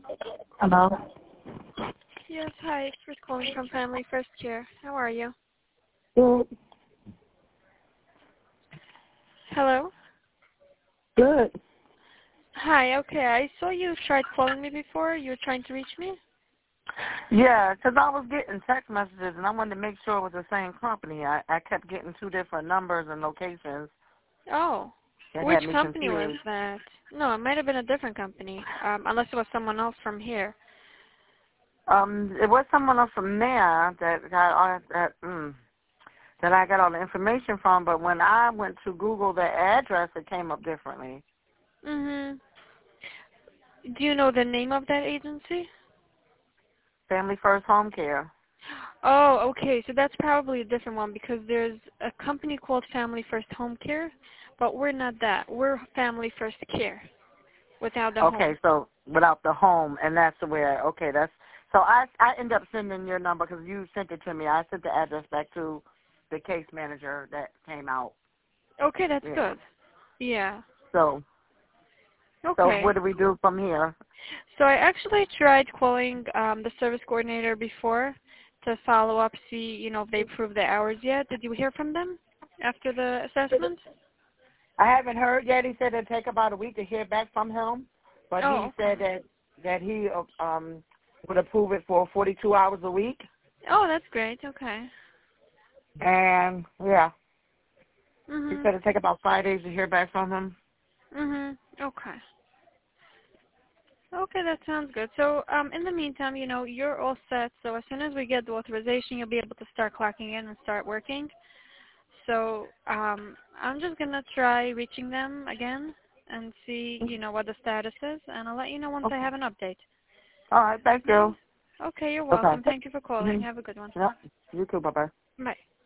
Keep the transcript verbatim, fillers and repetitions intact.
Hello? Yes, hi. It's Ruth calling from Family First Care. How are you? Good. Hello? Good. Hi, okay. I saw you tried calling me before. You were trying to reach me? Yeah, 'cause I was getting text messages, and I wanted to make sure it was the same company. I, I kept getting two different numbers and locations. Oh. That Which had me company was confused. that? No, it might have been a different company, um, unless it was someone else from here. Um, it was someone else from there that got all that, mm, that I got all the information from, but when I went to Google the address, it came up differently. Mm-hmm. Do you know the name of that agency? Family First Home Care. Oh, okay. So that's probably a different one because there's a company called Family First Home Care, but we're not that. We're Family First Care without the Okay, home. so without the home, and that's where, okay, that's, so I I end up sending your number because you sent it to me. I sent the address back to the case manager that came out. Okay, that's Yeah. good. Yeah. So, so Okay. what do we do from here? So I actually tried calling um, the service coordinator before to follow up, see, you know, if they approved the hours yet. Did you hear from them after the assessment? I haven't heard yet. He said it'd take about a week to hear back from him, but Oh, he okay. said that that he um would approve it for forty-two hours a week. Oh, that's great. Okay. And yeah, he Mhm. said it'd take about five days to hear back from him. Mhm. Okay. Okay, that sounds good. So, um, in the meantime, you know, you're all set. So as soon as we get the authorization, you'll be able to start clocking in and start working. So, um, I'm just gonna try reaching them again and see, you know, what the status is, and I'll let you know once I Okay. have an update. All right. Thank Okay. you. Okay, you're Okay. welcome. Thank you for calling. Mm-hmm. Have a good one. Yep. You too. Bye bye. Bye.